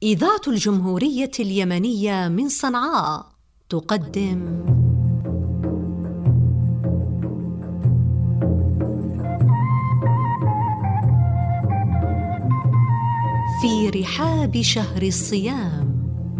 إذاعة الجمهورية اليمنية من صنعاء تقدم في رحاب شهر الصيام.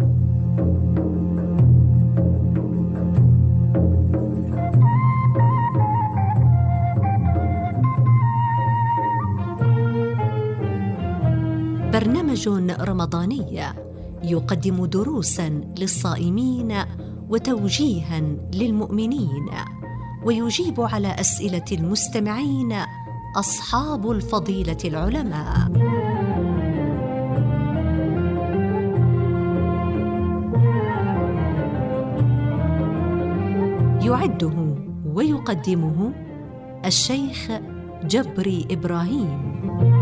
برنامج رمضاني يقدم دروساً للصائمين وتوجيهاً للمؤمنين، ويجيب على أسئلة المستمعين أصحاب الفضيلة العلماء. يعده ويقدمه الشيخ جبري إبراهيم.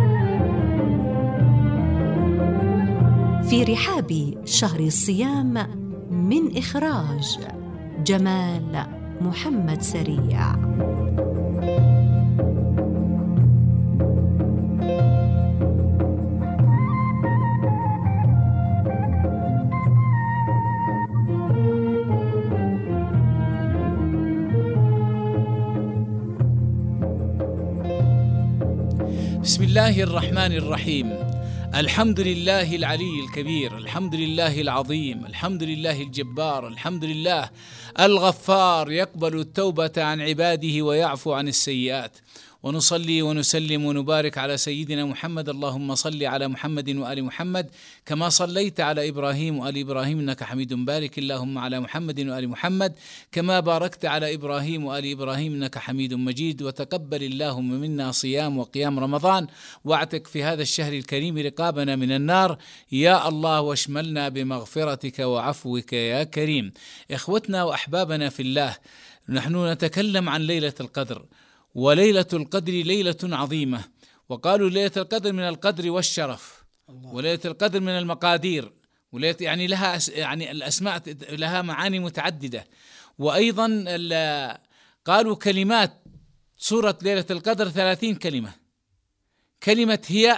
في رحاب شهر الصيام، من إخراج جمال محمد سريع. بسم الله الرحمن الرحيم. الحمد لله العلي الكبير، الحمد لله العظيم، الحمد لله الجبار، الحمد لله الغفار، يقبل التوبة عن عباده ويعفو عن السيئات. ونصلي ونسلم ونبارك على سيدنا محمد. اللهم صل على محمد وآل محمد كما صليت على إبراهيم وآل إبراهيم إنك حميد بارك اللهم على محمد وآل محمد كما باركت على إبراهيم وآل إبراهيم إنك حميد مجيد. وتقبل اللهم منا صيام وقيام رمضان، واعتق في هذا الشهر الكريم رقابنا من النار يا الله، واشملنا بمغفرتك وعفوك يا كريم. إخوتنا وأحبابنا في الله، نحن نتكلم عن ليلة القدر، وليلة القدر ليلة عظيمة، وقالوا ليلة القدر من القدر والشرف، وليلة القدر من المقادير، وليلة يعني لها يعني الأسماء لها معاني متعددة. وأيضا قالوا كلمات سورة ليلة القدر 30 كلمة، كلمة هي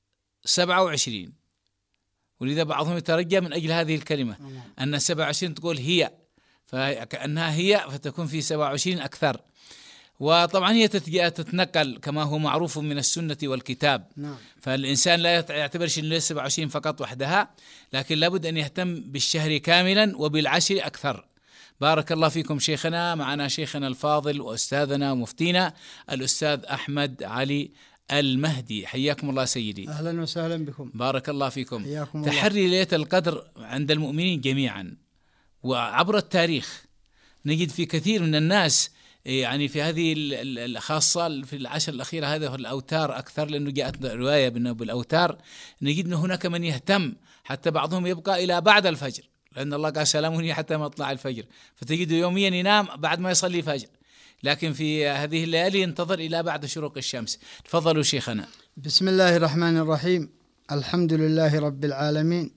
27، ولذا بعضهم يترجى من أجل هذه الكلمة أن 27 تقول هي، فكأنها هي فتكون في 27 أكثر. وطبعا هي تتنقل كما هو معروف من السنة والكتاب. فالإنسان لا يعتبرش أنه 27 فقط وحدها، لكن لابد أن يهتم بالشهر كاملا وبالعشر أكثر. بارك الله فيكم شيخنا. معنا شيخنا الفاضل وأستاذنا ومفتينا الأستاذ أحمد علي المهدي، حياكم الله سيدي. أهلا وسهلا بكم. بارك الله فيكم. حياكم تحري ليلة القدر عند المؤمنين جميعا، وعبر التاريخ نجد في كثير من الناس يعني في هذه الخاصة في العشر الأخيرة هذه الأوتار أكثر، لأنه جاءت رواية بالأوتار، نجد أن هناك من يهتم حتى بعضهم يبقى إلى بعد الفجر، لأن الله قال سلام حتى مطلع الفجر، فتجد يوميا ينام بعد ما يصلي فجر، لكن في هذه الليالي ينتظر إلى بعد شروق الشمس. تفضلوا شيخنا. بسم الله الرحمن الرحيم. الحمد لله رب العالمين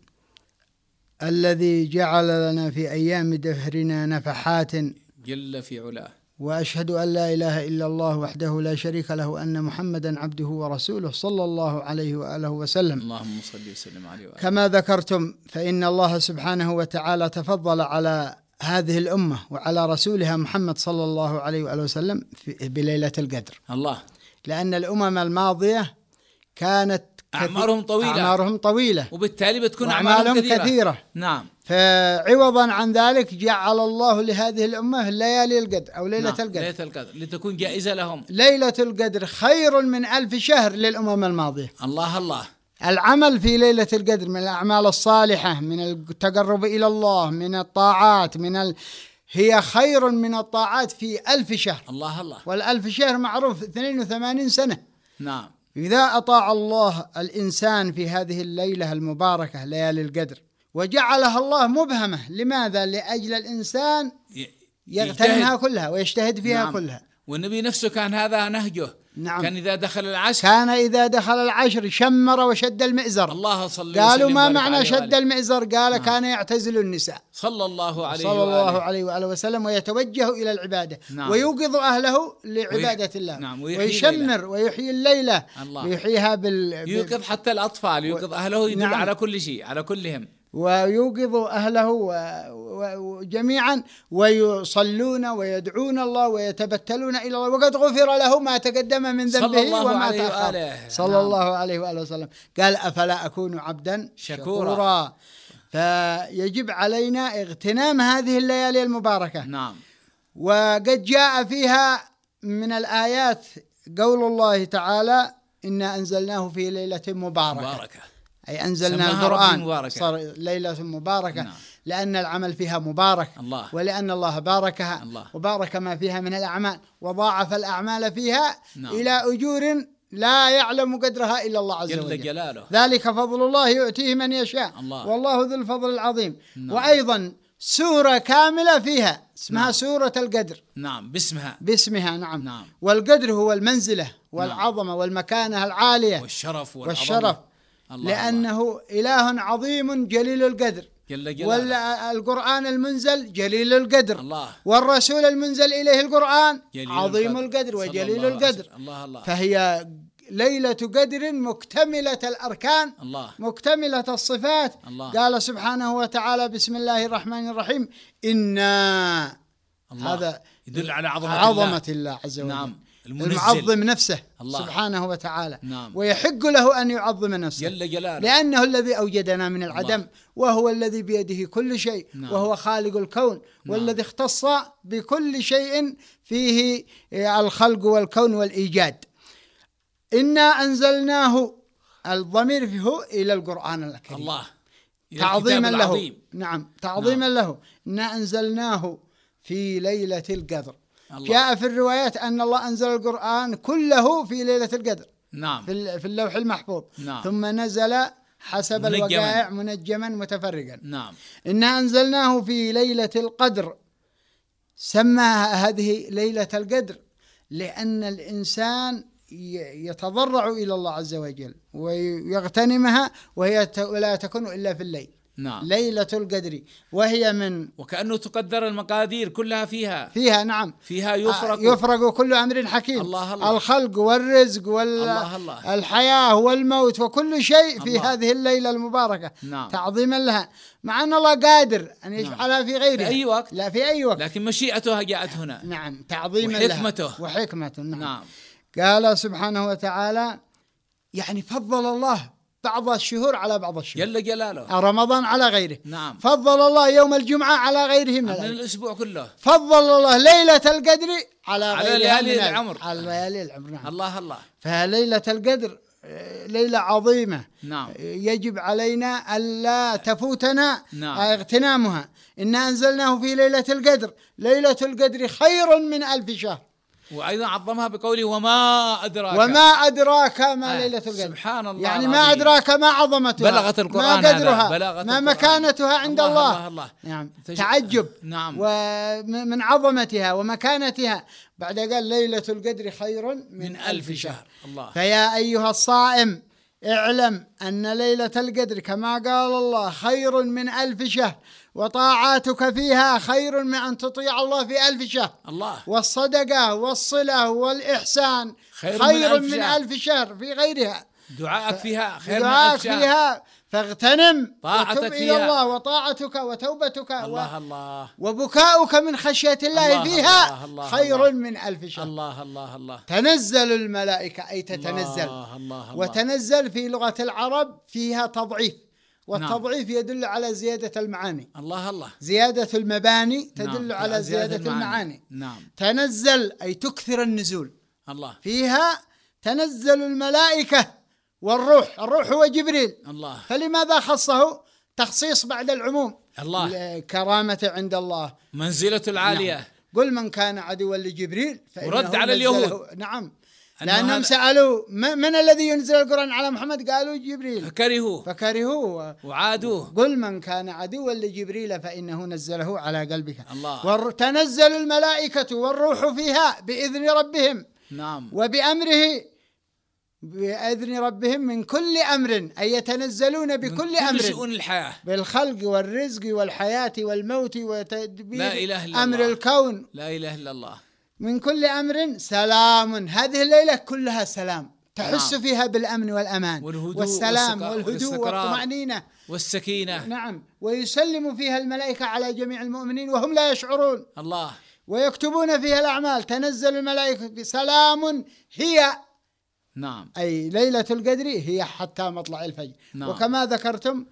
الذي جعل لنا في أيام دهرنا نفحات جل في علاه، وأشهد أن لا إله إلا الله وحده لا شريك له وأن محمدا عبده ورسوله صلى الله عليه وآله وسلم. اللهم صل وسلم عليه وآله. كما ذكرتم فإن الله سبحانه وتعالى تفضل على هذه الأمة وعلى رسولها محمد صلى الله عليه وآله وسلم بليلة القدر. الله، لأن الأمم الماضية كانت أعمارهم طويلة وبالتالي بتكون أعمالهم كثيرة. نعم. فعوضا عن ذلك جعل الله لهذه الأمة ليالي القدر أو ليلة القدر. ليلة القدر لتكون جائزة لهم. ليلة القدر خير من 1000 شهر للأمم الماضية. الله الله. العمل في ليلة القدر من الأعمال الصالحة، من التقرب إلى الله، من الطاعات، هي خير من الطاعات في 1000 شهر. الله الله. وال1000 شهر معروف 82 سنة. نعم. إذا أطاع الله الإنسان في هذه الليلة المباركة ليالي القدر وجعلها الله مبهمة، لماذا؟ لأجل الإنسان يغتنمها كلها ويجتهد فيها. نعم. كلها. والنبي نفسه كان هذا نهجه، نعم. كان إذا دخل العشر شمر وشد المئزر. الله صلى قالوا ما معنى شد المئزر؟ قال كان يعتزل النساء صلى الله عليه وآله وسلم ويتوجه إلى العبادة. ويوقظ أهله لعبادة الله. ويشمر ويحيي الليلة ويحييها يوقظ حتى الأطفال، يوقظ أهله، يدل على كل شيء، على كلهم. ويوقظ أهله جميعا ويصلون ويدعون الله ويتبتلون إلى الله، وقد غفر له ما تقدم من ذنبه وما تأخر صلى الله عليه وآله وسلم. قال أفلا أكون عبدا شكورا. فيجب علينا اغتنام هذه الليالي المباركة. نعم. وقد جاء فيها من الآيات قول الله تعالى إنا أنزلناه في ليلة مباركة. أي أنزلنا القرآن صار ليلة مباركة. نعم. لأن العمل فيها مبارك الله. ولأن الله باركها وبارك ما فيها من الأعمال وضاعف الأعمال فيها. نعم. إلى أجور لا يعلم قدرها إلا الله عز وجل. جلاله. ذلك فضل الله يؤتيه من يشاء والله ذو الفضل العظيم. نعم. وأيضا سورة كاملة فيها اسمها نعم. سورة القدر. نعم. باسمها نعم. نعم. والقدر هو المنزلة والعظمة نعم. والمكانة العالية والشرف. لأنه إله عظيم جليل القدر. والقرآن المنزل جليل القدر. والرسول المنزل إليه القرآن عظيم القدر وجليل القدر. فهي ليلة قدر مكتملة الأركان مكتملة الصفات. قال سبحانه وتعالى بسم الله الرحمن الرحيم إنا. هذا يدل على عظمة الله عز وجل. نعم. المعظم نفسه سبحانه وتعالى. نعم. ويحق له أن يعظم نفسه جل جلاله، لأنه الذي أوجدنا من العدم وهو الذي بيده كل شيء. نعم. وهو خالق الكون. نعم. والذي اختص بكل شيء فيه الخلق والكون والإيجاد. إنا أنزلناه، الضمير فيه إلى القرآن الكريم. الله تعظيما له. نعم تعظيما له. إنا أنزلناه في ليلة القدر. جاء في الروايات أن الله أنزل القرآن كله في ليلة القدر. نعم. في اللوح المحفوظ. نعم. ثم نزل حسب الوقائع منجما متفرقا. نعم. إنا أنزلناه في ليلة القدر. سماها هذه ليلة القدر لأن الإنسان يتضرع إلى الله عز وجل ويغتنمها، وهي لا تكون إلا في الليل. نعم. ليلة القدر وهي من وكأنه تقدر المقادير كلها فيها نعم فيها يفرق كل أمر حكيم. الله. الخلق والرزق والحياة والموت وكل شيء في هذه الليلة المباركة. نعم. تعظيما لها، مع أن الله قادر أن يفعلها في غيره في أي وقت. لا في أي وقت، لكن مشيئتها جاءت هنا. نعم. تعظيما وحكمته. نعم. قال سبحانه وتعالى يعني فضل الله بعض الشهور على بعض الشهور جل جلاله. رمضان على غيره. نعم. فضل الله يوم الجمعة على غيره من الأسبوع كله. فضل الله ليلة القدر على ليالي العمر. على ليالي العمر. نعم. الله. فليلة القدر ليلة عظيمة. نعم. يجب علينا ألا تفوتنا. نعم. اغتنامها. إنا أنزلناه في ليلة القدر. ليلة القدر خير من 1000 شهر. وأيضا عظمها بقوله وما أدراك ما ليلة القدر. سبحان الله. يعني ما أدراك ما عظمتها، بلغت القرآن، ما قدرها، ما مكانتها عند الله. نعم. تعجب. نعم. ومن عظمتها ومكانتها. بعد قال ليلة القدر خير من 1000 شهر. الله. فيا أيها الصائم اعلم أن ليلة القدر كما قال الله خير من 1000 شهر، وطاعاتك فيها خير من أن تطيع الله في 1000 شهر. الله. والصدقة والصلة والإحسان خير من 1000 شهر في غيرها. دعاءك فيها خير من 1000 شهر. فيها فاغتنم طاعتك وتب إلى الله، وطاعتك وتوبتك الله. وبكاؤك من خشية الله فيها خير من 1000 شهر. الله. تنزل الملائكة أي تتنزل. الله. وتنزل في لغة العرب فيها تضعيف، والتضعيف يدل على زيادة المعاني. الله. زيادة المباني تدل على زيادة المعاني. نعم. تنزل أي تكثر النزول. الله. فيها تنزل الملائكة والروح. الروح هو جبريل. الله. فلماذا خصه تخصيص بعد العموم؟ الله. كرامة عند الله، منزلة العالية. نعم. قل من كان عدوا لجبريل ورد على اليهود. نعم. لأنهم سألوا من الذي ينزل القرآن على محمد؟ قالوا جبريل، فكرهوه وعادوه. قل من كان عدوا لجبريل فإنه نزله على قلبك. الله. وتنزل الملائكة والروح فيها بإذن ربهم نعم. وبأمره بإذن ربهم من كل أمر، أي يتنزلون بكل أمر، شؤون الحياة، بالخلق والرزق والحياة والموت وتدبير أمر الكون. لا إله إلا الله. من كل أمر سلام. هذه الليلة كلها سلام، تحس فيها بالأمن والأمان والسلام والهدوء والطمأنينة والسكينة. نعم. ويسلم فيها الملائكة على جميع المؤمنين وهم لا يشعرون. الله. ويكتبون فيها الأعمال. تنزل الملائكة بسلام هي. نعم. أي ليلة القدر هي حتى مطلع الفجر. نعم. وكما ذكرتم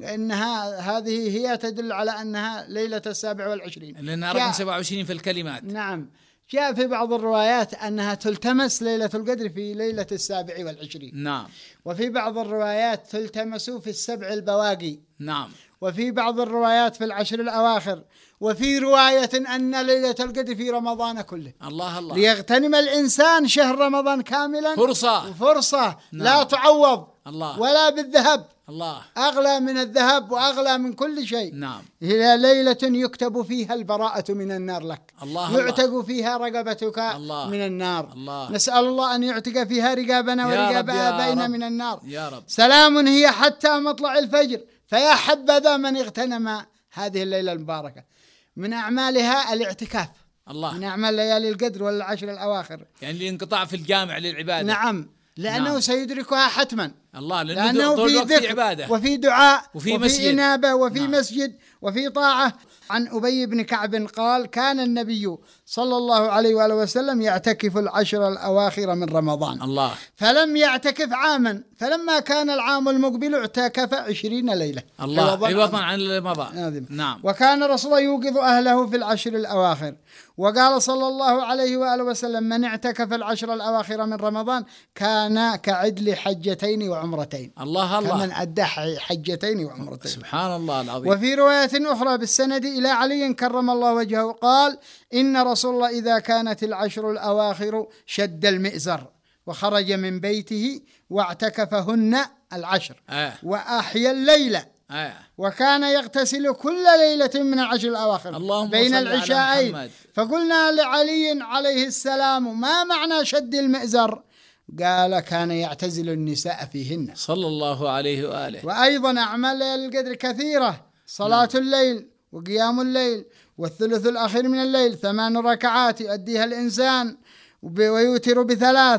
إنها هذه هي تدل على أنها ليلة 27، لأنها رقم 27 في الكلمات. نعم. جاء في بعض الروايات أنها تلتمس ليلة القدر في ليلة 27. نعم. وفي بعض الروايات تلتمس في 7 البواقي. نعم. وفي بعض الروايات في 10 الأواخر. وفي رواية أن ليلة القدر في رمضان كله. الله الله. ليغتنم الإنسان شهر رمضان كاملا، فرصة نعم. لا تعوض الله. ولا بالذهب. الله. أغلى من الذهب وأغلى من كل شيء. نعم. هي ليلة يكتب فيها البراءة من النار لك. الله. يعتق فيها رقبتك الله. من النار. الله. نسأل الله أن يعتق فيها رقابنا ورقاب آبائنا من النار. يا رب. سلام هي حتى مطلع الفجر. فيا حبذا من اغتنم هذه الليلة المباركة. من أعمالها الاعتكاف. الله. من أعمال ليالي القدر والعشر الأواخر، يعني الانقطاع في الجامع للعبادة. نعم. لأنه نعم. سيدركها حتما. الله. لأنه في ذكر عبادة وفي دعاء وفي إنابة وفي نعم. مسجد وفي طاعة. عن أبي بن كعب قال: كان النبي صلى الله عليه وآله وسلم يعتكف العشر الأواخر من رمضان. الله. فلم يعتكف عاما، فلما كان العام المقبل اعتكف 20 ليلة. الله. عوضا عن رمضان. نعم. وكان رسول الله يوقظ أهله في العشر الأواخر. وقال صلى الله عليه وآله وسلم: من اعتكف العشر الأواخر من رمضان كان كعدل حجتين وعمرتين. الله الله. كمن أدى حجتين وعمرتين. سبحان الله العظيم. وفي رواية أخرى بالسند إلى علي كرم الله وجهه قال: إن رسول الله إذا كانت العشر الأواخر شد المئزر وخرج من بيته واعتكفهن العشر وأحيا الليلة. وكان يغتسل كل ليلة من العشر الأواخر بين العشاءين. فقلنا لعلي عليه السلام: ما معنى شد المئزر؟ قال: كان يعتزل النساء فيهن صلى الله عليه وآله. وأيضا أعمال القدر كثيرة: صلاة الليل وقيام الليل والثلث الأخير من الليل 8 ركعات يؤديها الإنسان ويوتر ب3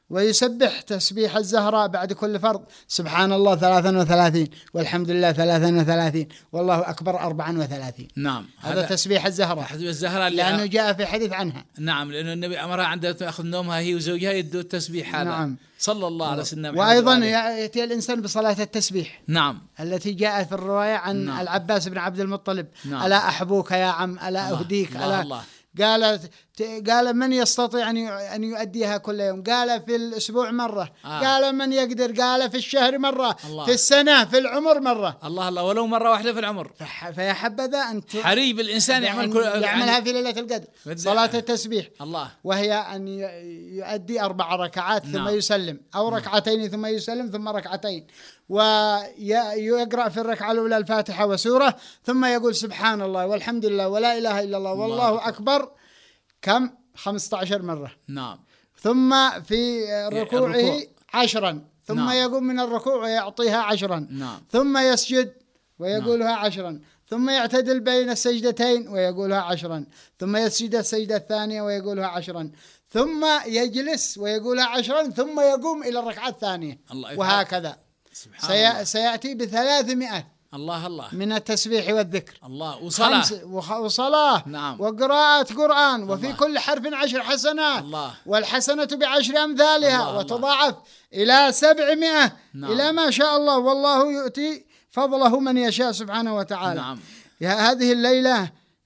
ويسبح تسبيح الزهراء بعد كل فرض: سبحان الله 33 والحمد لله 33 والله أكبر 34. نعم. هذا تسبيح الزهراء لأنه جاء في حديث عنها. نعم. لأنه النبي أمرها عندها تأخذ نومها هي وزوجها يدوا التسبيح هذا. نعم. صلى الله على سيدنا محمد. وأيضا يأتي الإنسان بصلاة التسبيح. نعم. التي جاءت في الرواية عن نعم. العباس بن عبد المطلب. نعم. ألا أحبوك يا عم، ألا أهديك. الله. قال: من يستطيع أن يؤديها كل يوم؟ قال: في الأسبوع مرة. قال: من يقدر؟ قال: في الشهر مرة. الله. في السنة، في العمر مرة. الله الله. ولو مرة واحدة في العمر. فيا حبذا أن حريب الإنسان يعملها في ليلة القدر، صلاة التسبيح. الله. وهي أن يؤدي 4 ركعات ثم يسلم، أو ركعتين ثم يسلم ثم ركعتين، ويقرأ في الركعة الأولى الفاتحة وسورة، ثم يقول: سبحان الله والحمد لله ولا إله إلا الله والله أكبر. كم؟ 15 مرة. نعم. ثم في ركوعه 10، ثم نعم. يقوم من الركوع ويعطيها 10. نعم. ثم يسجد ويقولها نعم. 10. ثم يعتدل بين السجدتين ويقولها 10. ثم يسجد السجدة الثانية ويقولها 10. ثم يجلس ويقولها 10. ثم يقوم إلى الركعة الثانية. وهكذا سيأتي ب300. الله الله. من التسبيح والذكر. الله. وصلاة. نعم. وقراءة قرآن. وفي الله. كل حرف 10 حسنات. الله. والحسنة ب10 أمثالها. الله. وتضاعف إلى 700. نعم. إلى ما شاء الله، والله يؤتي فضله من يشاء سبحانه وتعالى. نعم. هذه الليلة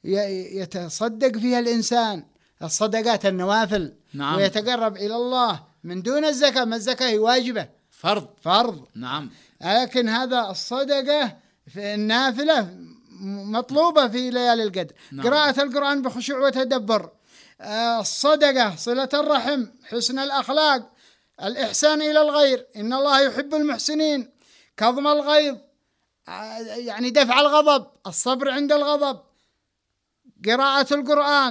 يتصدق فيها الإنسان الصدقات النوافل. نعم. ويتقرب إلى الله من دون الزكاة. ما الزكاة هي واجبة، فرض. نعم. لكن هذا الصدقة في النافلة مطلوبة في ليالي القدر. نعم. قراءة القرآن بخشوع وتدبر، الصدقة، صلة الرحم، حسن الأخلاق، الإحسان إلى الغير، إن الله يحب المحسنين، كظم الغيظ، يعني دفع الغضب، الصبر عند الغضب، قراءة القرآن،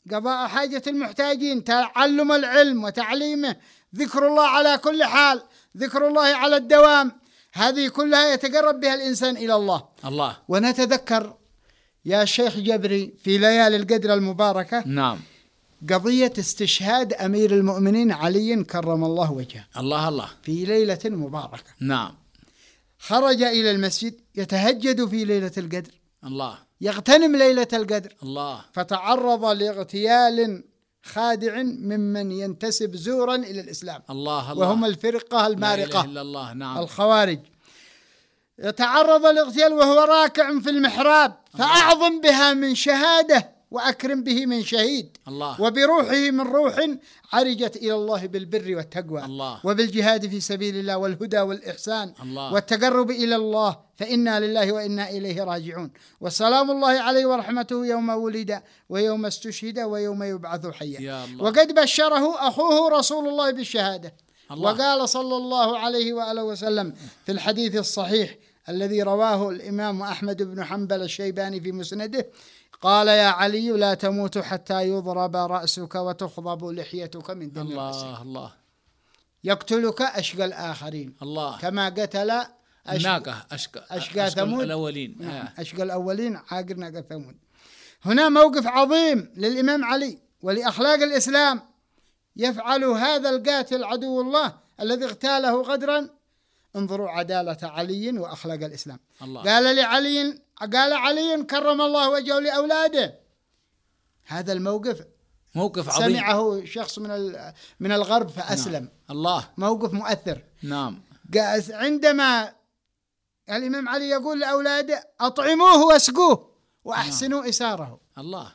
قضاء حاجة المحتاجين، تعلم العلم وتعليمه، ذكر الله على كل حال، ذكر الله على الدوام، هذه كلها يتقرب بها الإنسان إلى الله. ونتذكر يا شيخ جبري في ليالي القدر المباركة نعم قضية استشهاد أمير المؤمنين علي كرم الله وجهه. الله في ليلة مباركة. نعم. خرج إلى المسجد يتهجد في ليلة القدر. الله. يغتنم ليلة القدر. الله. فتعرض لاغتيال خادع ممن ينتسب زورا إلى الإسلام. الله. وهم الفرقة المارقة. لا إله إلا الله. نعم. الخوارج. يتعرض لاغتيال وهو راكع في المحراب، فأعظم بها من شهادة وأكرم به من شهيد. الله. وبروحه من روح عرجت إلى الله بالبر والتقوى. الله. وبالجهاد في سبيل الله والهدى والإحسان. الله. والتقرب إلى الله، فإنا لله وإنا إليه راجعون. وسلام الله عليه ورحمته يوم ولد ويوم استشهد ويوم يبعث حيا. وقد بشره أخوه رسول الله بالشهادة. الله. وقال صلى الله عليه وآله وسلم في الحديث الصحيح الذي رواه الإمام أحمد بن حنبل الشيباني في مسنده، قال يا علي لا تموت حتى يضرب رأسك وتخضب لحيتك من دم رأسك. الله. يقتلك أشقى الآخرين. الله. كما قتل الناقة أشقى ثمود الأولين. أشقى الأولين عاقر ناقة ثمود. هنا موقف عظيم للإمام علي ولأخلاق الإسلام. يفعل هذا القاتل عدو الله الذي اغتاله غدرا. انظروا عدالة علي وأخلاق الإسلام. الله. قال علي كرم الله وجهه لأولاده. هذا الموقف موقف عظيم، سمعه شخص من الغرب فأسلم. نعم. الله. موقف مؤثر. نعم. عندما الإمام علي يقول لأولاده أطعموه واسقوه وأحسنوا نعم. إساره. الله.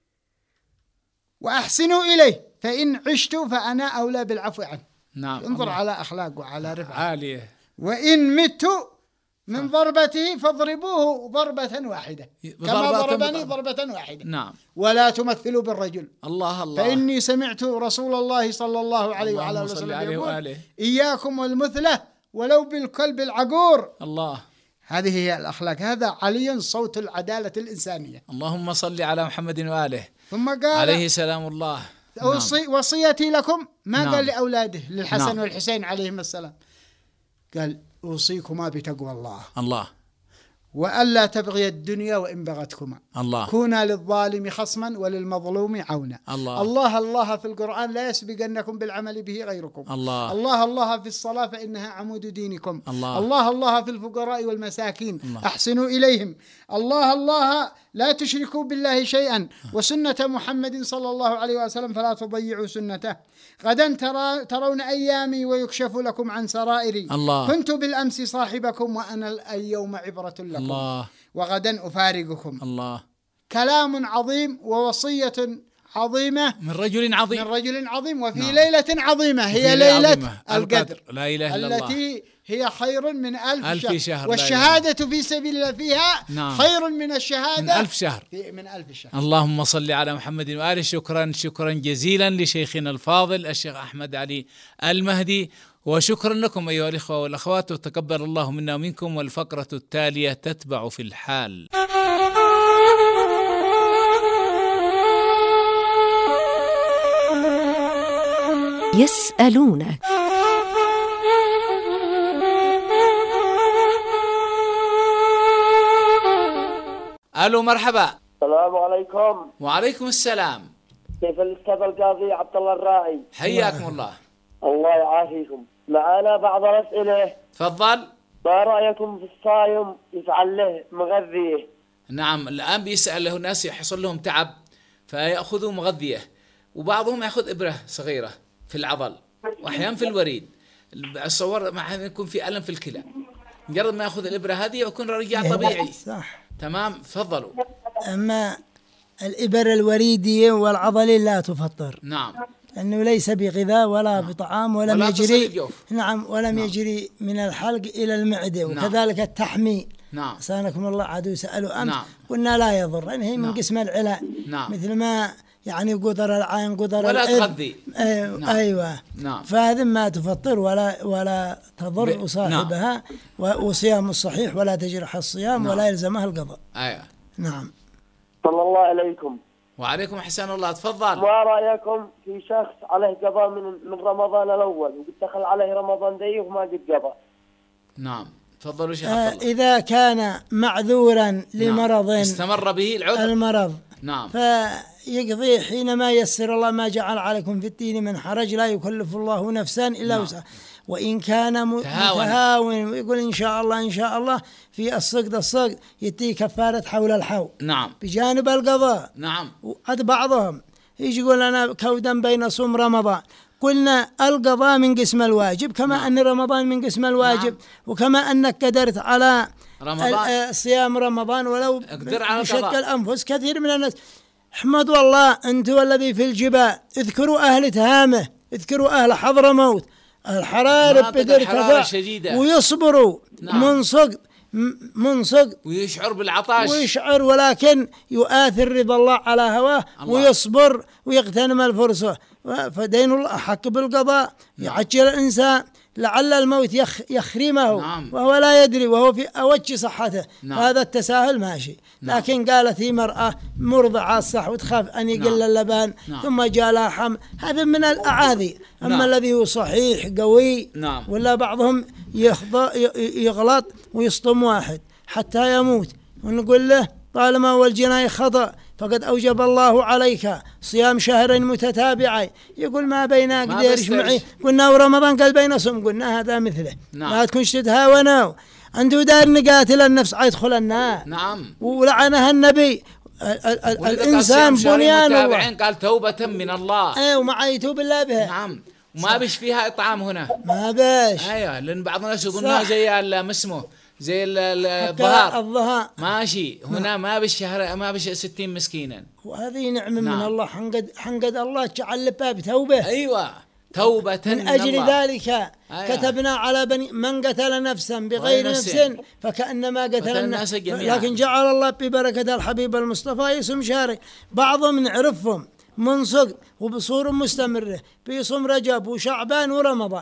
وأحسنوا إليه فإن عشت فأنا أولى بالعفو عنه. نعم. انظر الله. على أخلاق وعلى رفعه عالية. وإن مت من ضربته فاضربوه ضربة واحدة كما ضربني ضربة واحدة. نعم. ولا تمثلوا بالرجل. الله. فإني سمعت رسول الله صلى الله عليه وعلى وسلم يقول إياكم والمثلة ولو بالكلب العقور. الله. هذه هي الأخلاق. هذا علي صوت العدالة الإنسانية. اللهم صل على محمد وآله. ثم قال عليه سلام الله. وصيتي لكم ما نعم. قال لأولاده للحسن نعم. والحسين عليهم السلام، قال أوصيكما بتقوى الله وألا تبغي الدنيا وإن بغتكما. الله. كونا للظالم خصما وللمظلوم عونا. الله في القرآن لا يسبقنكم بالعمل به غيركم. الله في الصلاة فإنها عمود دينكم. الله في الفقراء والمساكين. أحسنوا إليهم. الله لا تشركوا بالله شيئا وسنة محمد صلى الله عليه وسلم فلا تضيعوا سنته. غدا ترون أيامي ويكشف لكم عن سرائري. كنت بالأمس صاحبكم وأنا اليوم عبرة لكم. وغدا أفارقكم. كلام عظيم ووصية عظيمة من رجل عظيم وفي نعم. ليلة عظيمة هي ليلة القدر. لا إله إلا الله. التي هي خير من ألف شهر. والشهادة في سبيل الله فيها نعم. خير من الشهادة من 1000 شهر. من 1000 شهر. اللهم صل على محمد وآله. شكرا جزيلا لشيخنا الفاضل الشيخ أحمد علي المهدي، وشكرا لكم أيها الإخوة والأخوات، وتقبل الله منا ومنكم. والفقرة التالية تتبع في الحال. يسألونك. ألو مرحبا. السلام عليكم. وعليكم السلام. كيف الأستاذ القاضي عبد الله الراعي؟ حياكم الله. الله يعافيكم. معنا بعض الأسئلة. تفضل. ما رأيكم في الصايم يفعل له مغذية؟ نعم، الآن بيسأل له ناس يحصل لهم تعب فيأخذوا مغذية، وبعضهم يأخذ إبرة صغيرة في العضل وأحيانا في الوريد. أتصور مع يكون في ألم في الكلى، مجرد ما يأخذ الإبرة هذه يكون رجع طبيعي. صح. تمام. تفضلوا. أما الإبر الوريدية والعضلية لا تفطر. نعم. لأنه ليس بغذاء ولا بطعام ولم يجري. نعم. ولم يجري من الحلق إلى المعدة. وكذلك التحمي. نعم. سانكم الله عدو سألوا أمس. نعم. قلنا لا يضر، يعني هي من قسم العلاء. نعم. مثل ما يعني قدر العين قدر ولا تغذي. نعم. أيوة. نعم. فهذه ما تفطر ولا تضر صاحبها. نعم. وصيام الصحيح ولا تجرح الصيام. نعم. ولا يلزمها القضاء. أيوة. نعم. صلى الله عليكم. وعليكم أحسن الله، تفضل. ما رأيكم في شخص عليه قضاء من رمضان الأول ودخل عليه رمضان ذي وما قد قضى؟ نعم تفضلوا شيخ عبد الله. إذا كان معذورا لمرض استمر به المرض نعم فيقضي حينما يسر الله، ما جعل عليكم في الدين من حرج، لا يكلف الله نفسا إلا وسعها. وإن كان متهاون ويقول إن شاء الله إن شاء الله في الصقد يتي كفارة حول الحول نعم بجانب القضاء. نعم. وعد بعضهم يجي يقول أنا كودا بين صوم رمضان. قلنا القضاء من قسم الواجب كما أن رمضان من قسم الواجب. وكما أنك قدرت على صيام رمضان ولو بشق الأنفس. كثير من الناس احمدوا الله أنتم الذي في الجبال، اذكروا أهل تهامه، اذكروا أهل حضرموت، الحرارة بدر شديدة ويصبروا منصق ويشعر بالعطاش ويشعر، ولكن يؤثر رضا الله على هواه ويصبر ويغتنم الفرصة. فدين الله أحق بالقضاء. يعجل الإنسان لعل الموت يخرمه وهو لا يدري وهو في أوج صحته. هذا التساهل ماشي. لكن قالت هي مرأة مرضعة صح وتخاف أن يقل اللبان ثم جاء لها حمل، هذا من الأعاذي. أما الذي هو صحيح قوي ولا بعضهم يغلط ويصطم واحد حتى يموت ونقول له طالما والجناي خطأ فقد أوجب الله عليك صيام شهرين متتابعين. يقول ما بين قديرش معي، قلنا ورمضان قال بين صوم، قلنا هذا مثله. لا تكونش تتهاونوا، أنتوا دار نقاتل النفس يدخل النار. ولعنها النبي. الإنسان بنيان الله. قال توبة من الله. وما يتوب الله بها. وما بش فيها إطعام هنا، ما بش. لأن بعض الناس يظنها زي المسمو زي الظهر ماشي. هنا ما بش شهر، ما بش 60 مسكينا. وهذه نعمة من الله. حنقد الله جعل باب توبة. توبة من أجل الله. ذلك كتبنا على بني من قتل نفسا بغير نفس فكأنما قتل الناس جميعا. لكن جعل الله ببركة الحبيب المصطفى يصوم شهرين. بعضهم نعرفهم منصق وبصور مستمرة بيصوم رجب وشعبان ورمضان،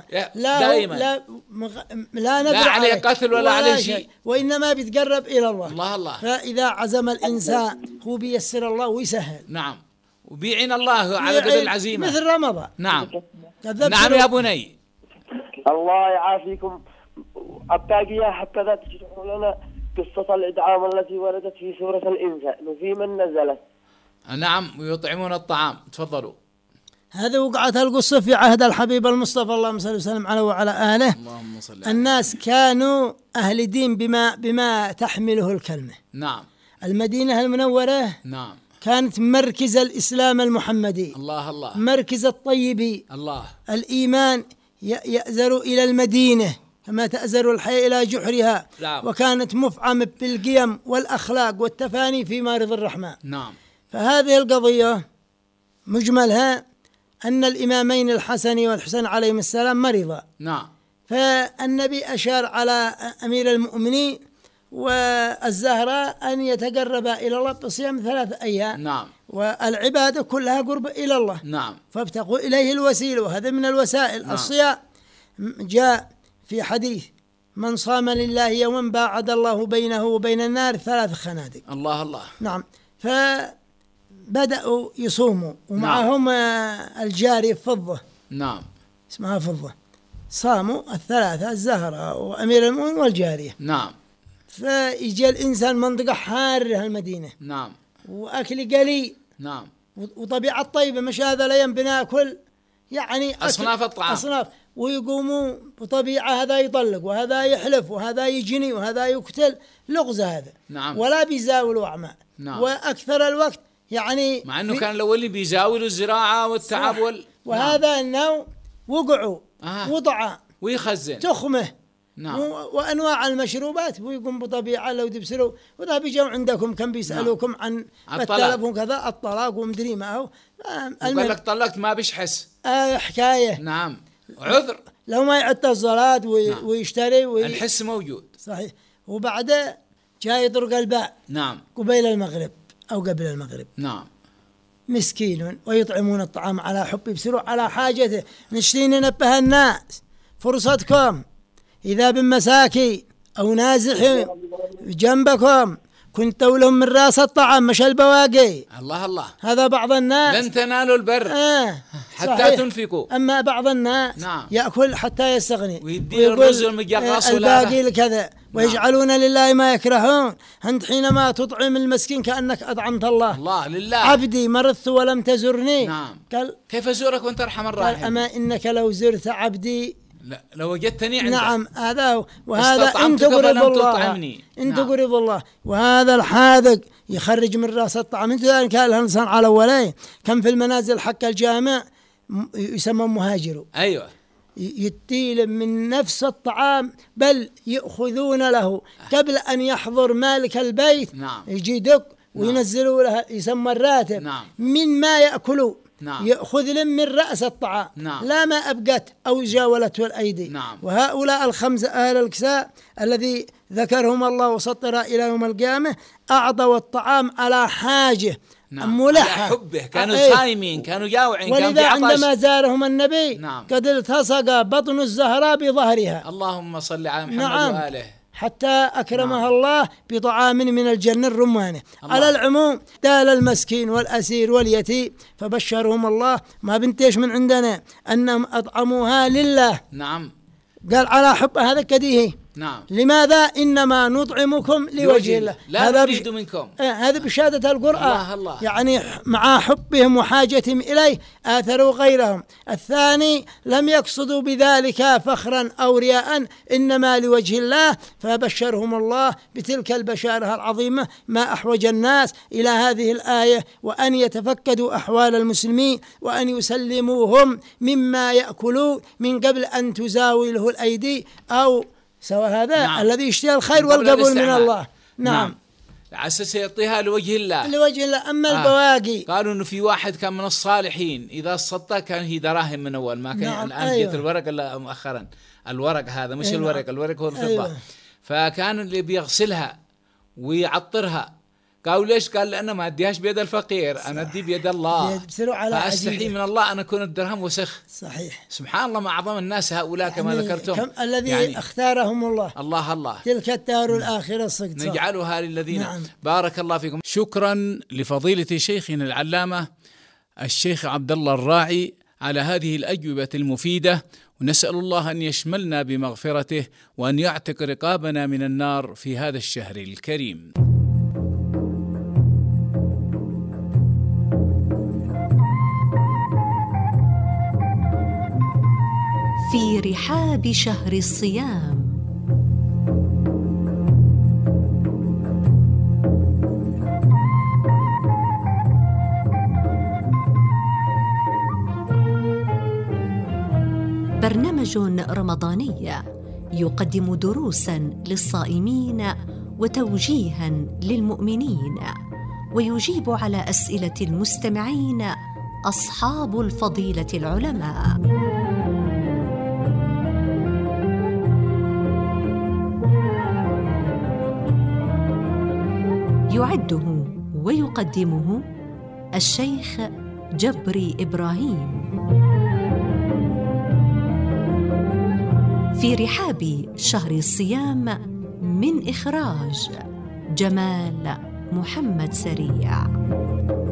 لا ندري عليه قتل ولا عليه شيء، وإنما بيتقرب إلى الله. الله. فإذا عزم الإنسان هو بيسر الله ويسهل. نعم. وبيعين الله على قدر العزيمة مثل رمضان. نعم يا بني. الله يعافيكم. أبتاقيا حتى ذات تشرحوا لنا قصة الإدعام التي وردت في سورة الإنسان وفي من نزلت. نعم. ويطعمون الطعام. تفضلوا. هذا وقعت القصة في عهد الحبيب المصطفى اللهم صل وسلم عليه وعلى آله. الناس كانوا أهل دين بما تحمله الكلمة. المدينة المنورة كانت مركز الإسلام المحمدي. الله. مركز الطيبي. الإيمان يأزر إلى المدينة كما تأزر الحياة إلى جحرها. وكانت مفعمة بالقيم والأخلاق والتفاني في مارض الرحمن. فهذه القضية مجملها أن الإمامين الحسن والحسين عليهم السلام مريضا. فالنبي أشار على أمير المؤمنين والزهراء أن يتقرب إلى الله بصيام 3 أيام. والعبادة كلها قرب إلى الله. فابتغوا إليه الوسيلة، وهذا من الوسائل. الصيام جاء في حديث من صام لله يوما باعد الله بينه وبين النار 3 خنادق. الله. فبدأوا يصوموا ومعهم الجارية فضة اسمها فضة. صاموا 3 الزهراء وأمير المؤمنين والجارية. فيجي الإنسان منطقة حارة المدينة. وأكل قليل. وطبيعة طيبة، مش هذا لا بناكل يعني أصناف الطعام أصناف، ويقوموا بطبيعة هذا يطلق وهذا يحلف وهذا يجني وهذا يقتل لغزة هذا. ولا بيزاولوا أعمال. وأكثر الوقت يعني مع أنه كان الأول بيزاولوا الزراعة والتعب وهذا أنه وقعوا وضع ويخزن تخمه وأنواع المشروبات، ويقوم بطبيعة لو تبصروا وذا بيجوا عندكم كم بيسألوكم عن التلفون كذا الطلاق ومدري ما هو قال لك طلقت ما بيحس حكاية. عذر لو ما يعطى الصلاة ويشتري الحس موجود. صحيح. وبعد جاي يطرق الباء قبيل المغرب أو قبل المغرب. مسكين ويطعمون الطعام على حب، يبصروا على حاجته. نشتي ننبه الناس فرصتكم إذا بمساكي أو نازح جنبكم كنت لهم من راس الطعام مش البواقي. الله الله. هذا بعض الناس لن تنالوا البر حتى صحيح. تنفقوا. أما بعض الناس نعم. يأكل حتى يستغني ويدي الرز المقرص الباقي لكذا ويجعلون لله ما يكرهون. أنت حينما تطعم المسكين كأنك أطعمت الله. الله لله. عبدي مرضت ولم تزرني. نعم. قال كيف أزورك وأنت أرحم الراحمين؟ قال أما إنك لو زرت عبدي لا لو وجدتني عندك. نعم هذا هو. وهذا إن تقرض الله إن تقرض الله. وهذا الحاذق يخرج من رأس الطعام. انت ذلك كان الإنسان على أولين كم في المنازل حق الجامع يسمى مهاجر. أيوة. يتيل من نفس الطعام بل يأخذون له قبل أن يحضر مالك البيت. نعم. يجي دق وينزلوا له يسمى الراتب. نعم. من ما يأكلوا. نعم. يأخذ لهم من رأس الطعام. نعم. لا ما أبقت أو جاولته الأيدي. نعم. وهؤلاء الخمسة أهل الكساء الذي ذكرهم الله وسطر إلى يوم القيامة أعطوا الطعام على حاجة. نعم. ملحة على حبه كانوا صايمين كانوا جاوعين كانوا في عطش. عندما عندما زارهم النبي نعم. قد التصق بطن الزهراء بظهرها. اللهم صل على محمد نعم. وآله. حتى أكرمها نعم. الله بطعام من الجنة الرمانة. على العموم دال المسكين والأسير واليتيم فبشرهم الله ما بنتيش من عندنا أنهم أطعموها لله. نعم. قال على حب هذا كديه. نعم. لماذا إنما نطعمكم لوجه الله لا نريد منكم. هذا بشهادة القرآن. الله الله. يعني مع حبهم وحاجتهم إليه آثروا غيرهم. الثاني لم يقصدوا بذلك فخرا أو رياء إنما لوجه الله فبشرهم الله بتلك البشارة العظيمة. ما أحوج الناس إلى هذه الآية وأن يتفقدوا أحوال المسلمين وأن يسلموهم مما يأكلون من قبل أن تزاوله الأيدي أو سواء هذا نعم. الذي يشتهي الخير والقبول من الله. نعم. على أساس يعطيها لوجه الله. لوجه الله. أما البواقي قالوا إنه في واحد كان من الصالحين إذا صدق كان هي دراهم من أول ما كان. نعم. الآن جت الورق إلا مؤخرا الورق هذا مش الورق. الورق هو الفضة. فكان اللي بيغسلها ويعطرها قالوا ليش؟ قال لأن ما أديهاش بيد الفقير أنا أدي بيد الله فأستحي من الله أن أكون الدرهم وسخ. صحيح. سبحان الله ما أعظم الناس هؤلاء كما يعني ذكرتم الذي يعني اختارهم الله. الله الله. تلك الدار الآخرة الصدق نجعلها للذين. نعم. بارك الله فيكم. شكرا لفضيلة شيخنا العلامة الشيخ عبد الله الراعي على هذه الأجوبة المفيدة ونسأل الله أن يشملنا بمغفرته وأن يعتق رقابنا من النار في هذا الشهر الكريم. في رحاب شهر الصيام. برنامج رمضاني يقدم دروسا للصائمين وتوجيها للمؤمنين ويجيب على أسئلة المستمعين أصحاب الفضيلة العلماء. يعده ويقدمه الشيخ جبري إبراهيم. في رحاب شهر الصيام من إخراج جمال محمد سريع.